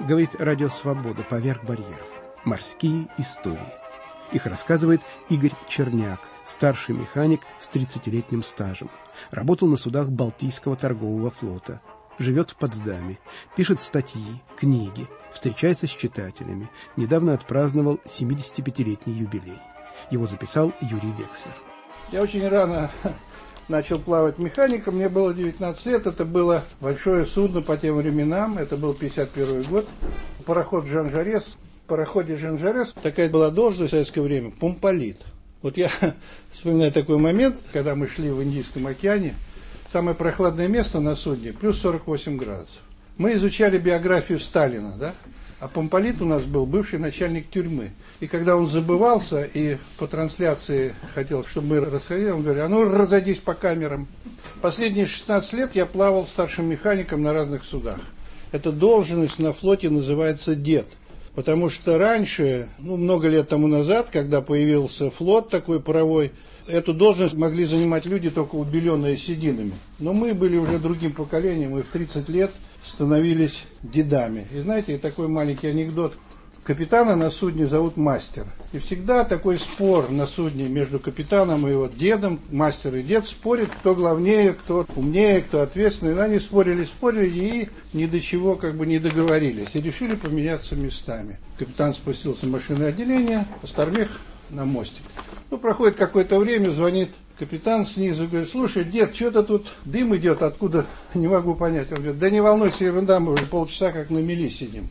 Говорит Радио Свобода «Поверх барьеров». Морские истории. Их рассказывает Игорь Черняк, старший механик с 30-летним стажем. Работал на судах Балтийского торгового флота. Живет в Потсдаме. Пишет статьи, книги. Встречается с читателями. Недавно отпраздновал 75-летний юбилей. Его записал Юрий Векслер. Я очень рано начал плавать механиком. Мне было 19 лет. Это было большое судно по тем временам. Это был 51 год. Пароход «Жан-Жарес». В пароходе «Жан-Жарес» такая была должность в советское время – помполит. Вот я вспоминаю такой момент, когда мы шли в Индийском океане. Самое прохладное место на судне – плюс 48 градусов. Мы изучали биографию Сталина, да? А помполит у нас был бывший начальник тюрьмы. И когда он забывался и по трансляции хотел, чтобы мы расходили, он говорил: а ну разойдись по камерам. Последние 16 лет я плавал старшим механиком на разных судах. Эта должность на флоте называется дед. Потому что раньше, много лет тому назад, когда появился флот такой паровой, эту должность могли занимать люди, только убеленные сединами. Но мы были уже другим поколением, мы в 30 лет становились дедами. И знаете, такой маленький анекдот. Капитана на судне зовут мастер. И всегда такой спор на судне между капитаном и его дедом. Мастер и дед спорят, кто главнее, кто умнее, кто ответственный. Но они спорили и ни до чего не договорились. И решили поменяться местами. Капитан спустился в машинное отделение, а Стармех на мостик. Проходит какое-то время, звонит капитан снизу, говорит: слушай, дед, что-то тут дым идет, откуда, не могу понять. Он говорит: да не волнуйся, ерунда, мы уже полчаса как на мели сидим.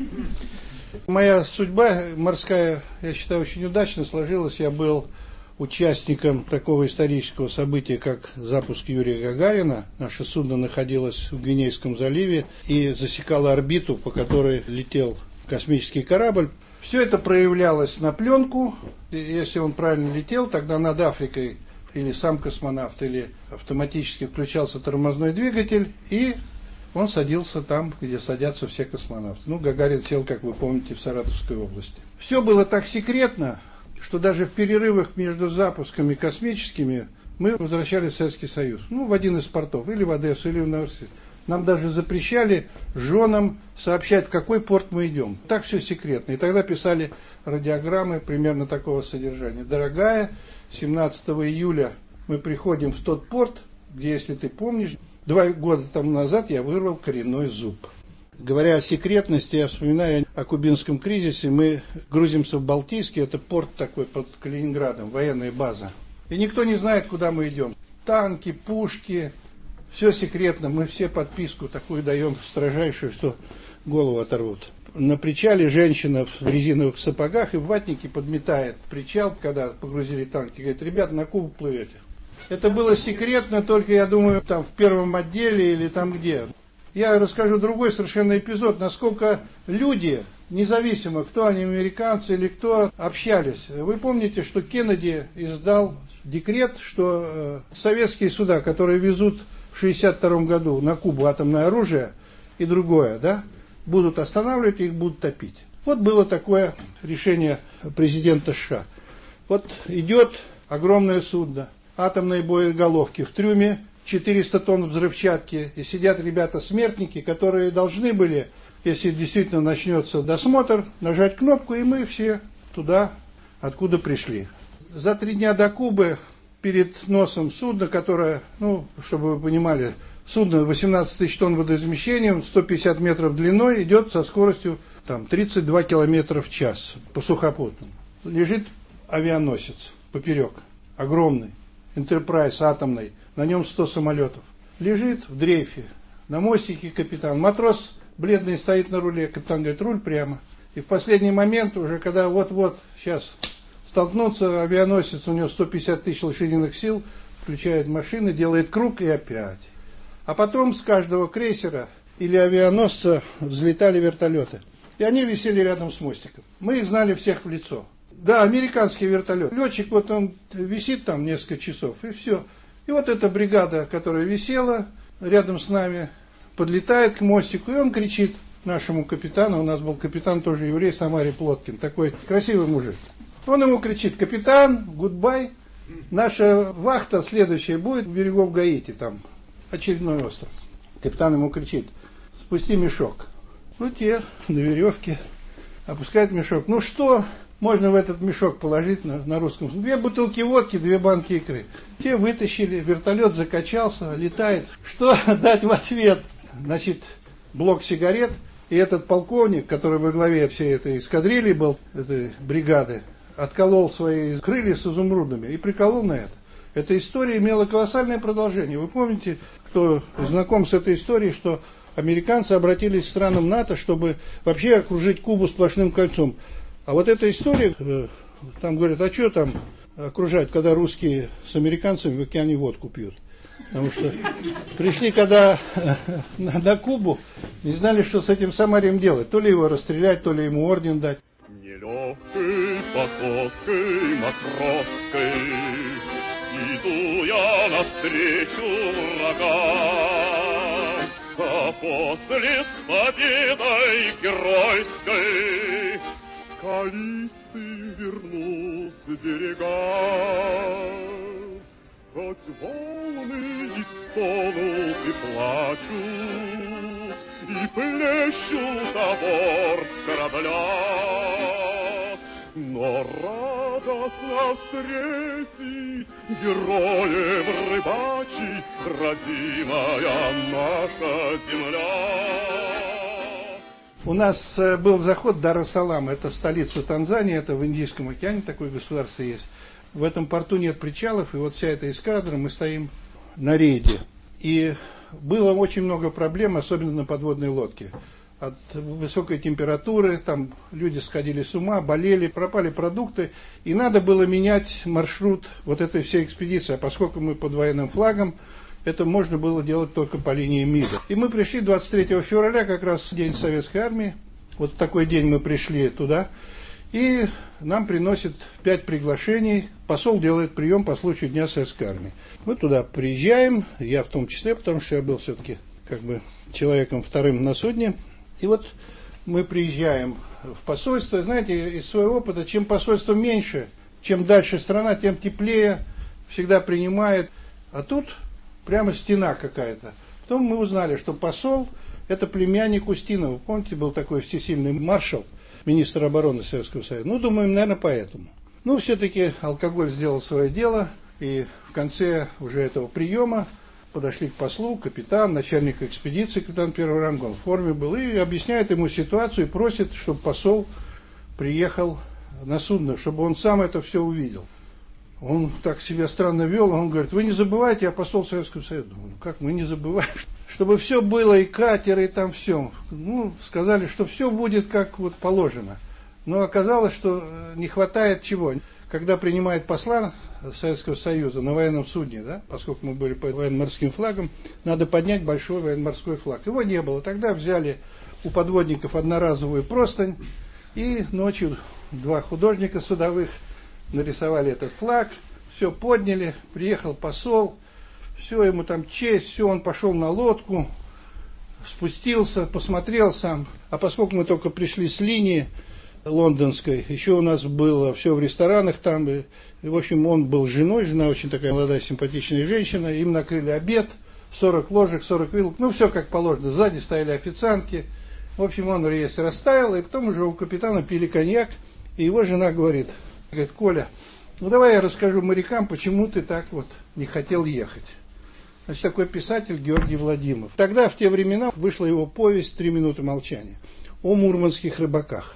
Моя судьба морская, я считаю, очень удачно сложилась. Я был участником такого исторического события, как запуск Юрия Гагарина. Наше судно находилось в Гвинейском заливе и засекало орбиту, по которой летел космический корабль. Все это проявлялось на пленку. Если он правильно летел, тогда над Африкой или сам космонавт, или автоматически включался тормозной двигатель, и он садился там, где садятся все космонавты. Гагарин сел, как вы помните, в Саратовской области. Все было так секретно, что даже в перерывах между запусками космическими мы возвращались в Советский Союз. В один из портов, или в Одессу, или в Новосибирск. Нам даже запрещали женам сообщать, в какой порт мы идем. Так все секретно. И тогда писали радиограммы примерно такого содержания. Дорогая, 17 июля мы приходим в тот порт, где, если ты помнишь, 2 года тому назад я вырвал коренной зуб. Говоря о секретности, я вспоминаю о кубинском кризисе. Мы грузимся в Балтийский, это порт такой под Калининградом, военная база. И никто не знает, куда мы идем. Танки, пушки, все секретно. Мы все подписку такую даем строжайшую, что голову оторвут. На причале женщина в резиновых сапогах и в ватнике подметает причал, когда погрузили танки. Говорит: ребята, на Кубу плывете. Это было секретно, только, я думаю, там в первом отделе или там где. Я расскажу другой совершенно эпизод, насколько люди, независимо, кто они, американцы или кто, общались. Вы помните, что Кеннеди издал декрет, что советские суда, которые везут в 1962 году на Кубу атомное оружие и другое, будут останавливать, их будут топить. Вот было такое решение президента США. Вот идет огромное судно, атомные боеголовки, в трюме 400 тонн взрывчатки, и сидят ребята-смертники, которые должны были, если действительно начнется досмотр, нажать кнопку, и мы все туда, откуда пришли. За 3 дня до Кубы, перед носом судна, которое, чтобы вы понимали, судно 18 тысяч тонн водоизмещением, 150 метров длиной, идет со скоростью 32 километра в час по сухопутному. Лежит авианосец поперек, огромный, Enterprise атомный, на нем 100 самолетов. Лежит в дрейфе, на мостике капитан. Матрос бледный стоит на руле, капитан говорит: руль прямо. И в последний момент, уже когда вот-вот сейчас столкнуться, авианосец, у него 150 тысяч лошадиных сил, включает машины, делает круг и опять. А потом с каждого крейсера или авианосца взлетали вертолеты. И они висели рядом с мостиком. Мы их знали всех в лицо. Да, американский вертолет. Летчик, он висит там несколько часов, и все. И вот эта бригада, которая висела рядом с нами, подлетает к мостику, и он кричит нашему капитану, у нас был капитан тоже еврей, Самари Плоткин, такой красивый мужик. Он ему кричит: капитан, гудбай, наша вахта следующая будет у берегов Гаити, там очередной остров. Капитан ему кричит: спусти мешок. Ну, те на веревке опускают мешок. Ну, что можно в этот мешок положить на русском? 2 бутылки водки, 2 банки икры. Те вытащили, вертолет закачался, летает. Что дать в ответ? Значит, блок сигарет. И этот полковник, который во главе всей этой эскадрильи был, этой бригады, отколол свои крылья с изумрудами и приколол на это. Эта история имела колоссальное продолжение. Вы помните, кто знаком с этой историей, что американцы обратились к странам НАТО, чтобы вообще окружить Кубу сплошным кольцом. А вот эта история, там говорят, а что там окружать, когда русские с американцами в океане водку пьют? Потому что пришли, когда на Кубу, не знали, что с этим самарием делать. То ли его расстрелять, то ли ему орден дать. Нелегкой походкой матросской иду я навстречу врагам, а после с победой геройской скалистый вернусь с берега. Хоть волны и стонут, и плачут, и плещут о борт корабля, но радостно встретить героев рыбачий родимая наша земля. У нас был заход Дар-эс-Салам, это столица Танзании, это в Индийском океане, такое государство есть. В этом порту нет причалов, и вот вся эта эскадра, мы стоим на рейде. И было очень много проблем, особенно на подводной лодке. От высокой температуры, там люди сходили с ума, болели, пропали продукты. И надо было менять маршрут вот этой всей экспедиции. А поскольку мы под военным флагом, это можно было делать только по линии МИДа. И мы пришли 23 февраля, как раз день Советской Армии. Вот в такой день мы пришли туда. И нам приносят 5 приглашений. Посол делает прием по случаю Дня Советской Армии. Мы туда приезжаем, я в том числе, потому что я был все-таки как бы человеком вторым на судне. И вот мы приезжаем в посольство. Знаете, из своего опыта, чем посольство меньше, чем дальше страна, тем теплее, всегда принимает. А тут прямо стена какая-то. Потом мы узнали, что посол – это племянник Устинова. Помните, был такой всесильный маршал, министр обороны Советского Союза. Ну, думаем, наверное, поэтому. Ну, все-таки алкоголь сделал свое дело, и в конце уже этого приема подошли к послу, капитан, начальник экспедиции, капитан первого ранга, он в форме был, и объясняет ему ситуацию, и просит, чтобы посол приехал на судно, чтобы он сам это все увидел. Он так себя странно вел, он говорит, вы не забывайте, я посол Советского Союза. Думаю, ну как мы не забываем? Чтобы все было, и катеры, и там все. Ну, сказали, что все будет как вот положено. Но оказалось, что не хватает чего. Когда принимает посла Советского Союза на военном судне, да, поскольку мы были под военно-морским флагом, надо поднять большой военно-морской флаг. Его не было. Тогда взяли у подводников одноразовую простынь, и ночью 2 художника судовых нарисовали этот флаг, все подняли, приехал посол, все, ему там честь, все, он пошел на лодку, спустился, посмотрел сам. А поскольку мы только пришли с линии лондонской, еще у нас было все в ресторанах там, и, в общем, он был с женой, жена очень такая молодая, симпатичная женщина, им накрыли обед, 40 ложек, 40 вилок, ну, все как положено, сзади стояли официантки. В общем, он весь растаял, и потом уже у капитана пили коньяк, и его жена говорит, Коля, ну давай я расскажу морякам, почему ты так вот не хотел ехать. Значит, такой писатель Георгий Владимиров. Тогда, в те времена, вышла его повесть «3 минуты молчания» о мурманских рыбаках.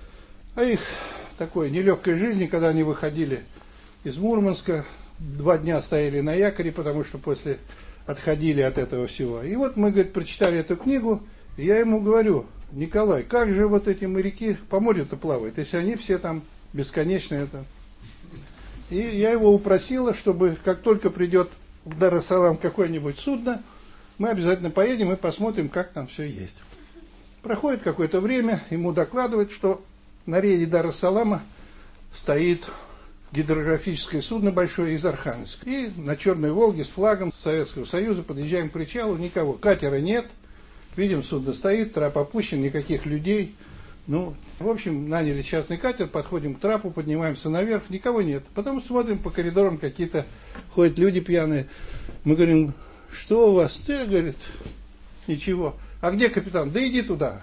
О их такой нелегкой жизни, когда они выходили из Мурманска, 2 дня стояли на якоре, потому что после отходили от этого всего. И вот мы, говорит, прочитали эту книгу, и я ему говорю, Николай, как же вот эти моряки по морю-то плавают, если они все там бесконечно это. И я его упросила, чтобы как только придет в Дар-эс-Салам какое-нибудь судно, мы обязательно поедем и посмотрим, как там все есть. Проходит какое-то время, ему докладывают, что на рейде Дар-эс-Салама стоит гидрографическое судно большое из Архангельска. И на Черной Волге с флагом Советского Союза подъезжаем к причалу, никого. Катера нет, видим, судно стоит, трап опущен, никаких людей. Ну, в общем, наняли частный катер, подходим к трапу, поднимаемся наверх, никого нет. Потом смотрим по коридорам, какие-то ходят люди пьяные. Мы говорим, что у вас? Ты, говорит, ничего. А где капитан? Да иди туда.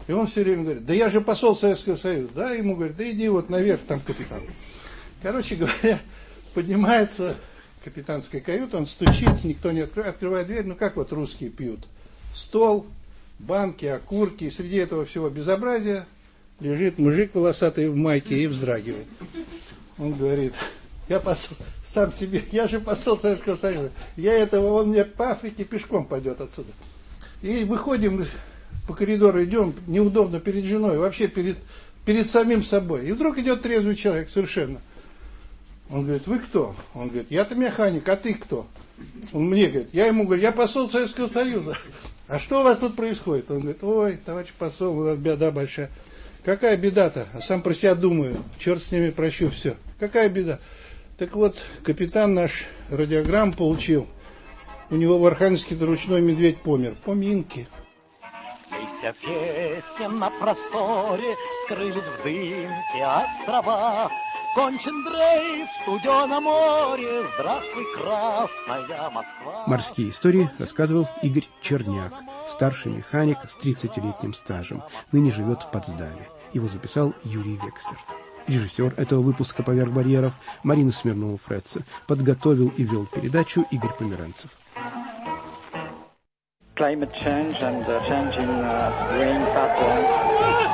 И он все время говорит, да я же посол Советского Союза. Да, ему говорит, да иди вот наверх, там капитан. Короче говоря, поднимается капитанская каюта, он стучит, никто не открывает, открывает дверь, ну как вот русские пьют. Стол, банки, окурки, и среди этого всего безобразия лежит мужик волосатый в майке и вздрагивает. Он говорит, я посол, сам себе, я же посол Советского Союза, я этого, он мне по Африке пешком пойдет отсюда. И выходим, по коридору идем, неудобно перед женой, вообще перед самим собой. И вдруг идет трезвый человек совершенно. Он говорит, вы кто? Он говорит, я-то механик, а ты кто? Он мне говорит, я ему говорю, я посол Советского Союза. А что у вас тут происходит? Он говорит, ой, товарищ посол, у нас беда большая. Какая беда-то? А сам про себя думаю, черт с ними, прощу, все. Какая беда? Так вот, капитан наш радиограмм получил. У него в Архангельске ручной медведь помер. Поминки. Вся песен на просторе, скрылись в дымке острова. Кончен дрейф в студеном море, здравствуй, красная Москва. Морские истории рассказывал Игорь Черняк, старший механик с 30-летним стажем. Ныне живет в Потсдаме. Его записал Юрий Векстер. Режиссер этого выпуска «Поверх барьеров» Марина Смирнова-Фретце. Подготовил и вел передачу Игорь Померанцев. Climate change and changing rain patterns